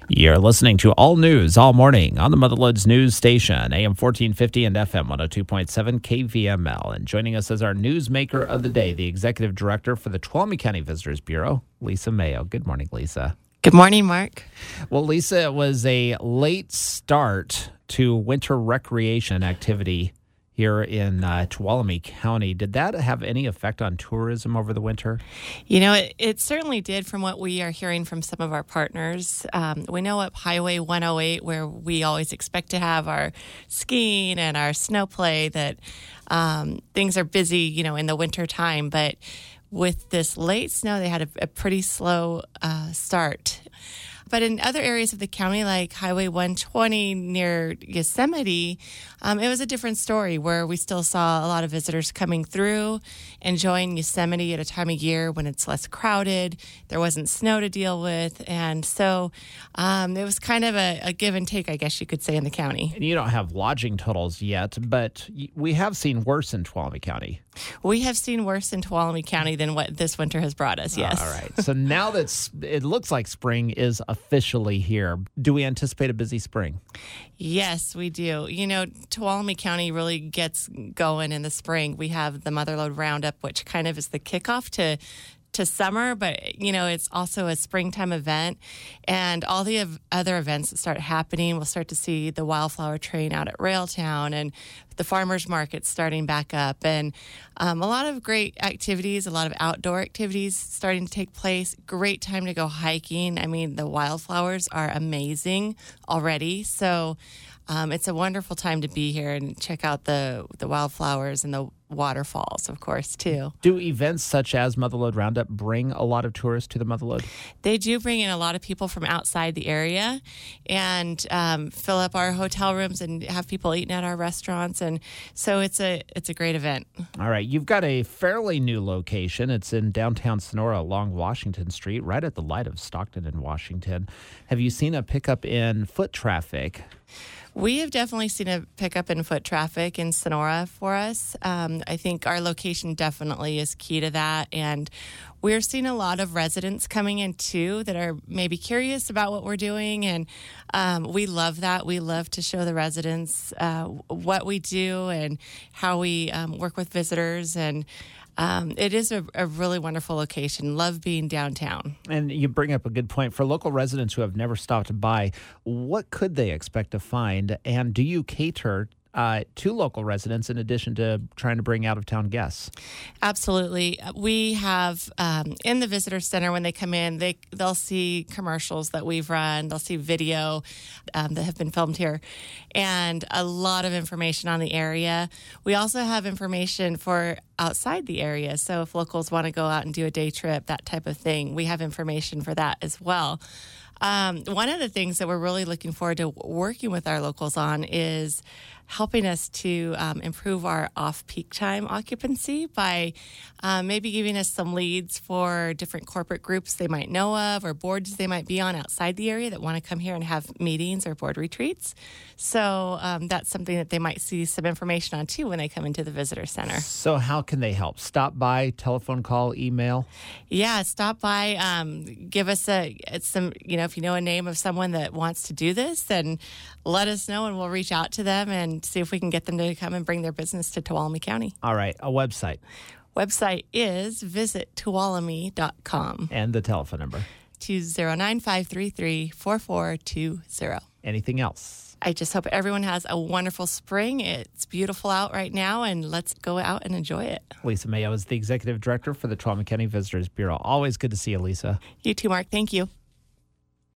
You're listening to All News All Morning on the Motherlodes News Station, AM 1450 and FM 102.7 KVML. And joining us as our newsmaker of the day, the Executive Director for the Tuolumne County Visitors Bureau, Lisa Mayo. Good morning, Lisa. Good morning, Mark. Well, Lisa, it was a late start to winter recreation activity here in Tuolumne County. Did that have any effect on tourism over the winter? You know, it certainly did from what we are hearing from some of our partners. We know up Highway 108, where we always expect to have our skiing and our snow play, that things are busy, in the winter time. But with this late snow, they had a pretty slow start. But in other areas of the county, like Highway 120 near Yosemite, it was a different story, where we still saw a lot of visitors coming through, enjoying Yosemite at a time of year when it's less crowded. There wasn't snow to deal with. And so it was kind of a give and take, I guess you could say, in the county. And you don't have lodging totals yet, but we have seen worse in Tuolumne County. We have seen worse in Tuolumne County than what this winter has brought us, yes. All right. So now that it looks like spring is officially here, do we anticipate a busy spring? Yes, we do. Tuolumne County really gets going in the spring. We have the Motherlode Roundup, which kind of is the kickoff to summer, but it's also a springtime event, and all the other events that start happening. We'll start to see the wildflower train out at Railtown, and the farmers market starting back up, and a lot of great activities, a lot of outdoor activities starting to take place. Great time to go hiking. I mean, the wildflowers are amazing already, so it's a wonderful time to be here and check out the wildflowers and the waterfalls, of course, too. Do events such as Motherlode Roundup bring a lot of tourists to the Motherlode? They do bring in a lot of people from outside the area and fill up our hotel rooms and have people eating at our restaurants. And so it's a great event. All right. You've got a fairly new location. It's in downtown Sonora along Washington Street, right at the light of Stockton and Washington. Have you seen a pickup in foot traffic? We have definitely seen a pickup in foot traffic in Sonora for us. I think our location definitely is key to that. And we're seeing a lot of residents coming in, too, that are maybe curious about what we're doing. And we love that. We love to show the residents what we do and how we work with visitors. And it is a really wonderful location. Love being downtown. And you bring up a good point. For local residents who have never stopped by, what could they expect to find? And do you cater to local residents in addition to trying to bring out-of-town guests? Absolutely. We have in the visitor center, when they come in, they'll see commercials that we've run. They'll see video that have been filmed here, and a lot of information on the area. We also have information for outside the area. So if locals want to go out and do a day trip, that type of thing, we have information for that as well. One of the things that we're really looking forward to working with our locals on is helping us to improve our off-peak time occupancy by maybe giving us some leads for different corporate groups they might know of or boards they might be on outside the area that want to come here and have meetings or board retreats. So that's something that they might see some information on, too, when they come into the visitor center. So how can they help? Stop by, telephone call, email? Yeah, stop by. Give us some, if you know a name of someone that wants to do this, then let us know and we'll reach out to them and see if we can get them to come and bring their business to Tuolumne County. All right. A website. Website is visittuolumne.com. And the telephone number? 209-533-4420. Anything else? I just hope everyone has a wonderful spring. It's beautiful out right now, and let's go out and enjoy it. Lisa Mayo is the Executive Director for the Tuolumne County Visitors Bureau. Always good to see you, Lisa. You too, Mark. Thank you.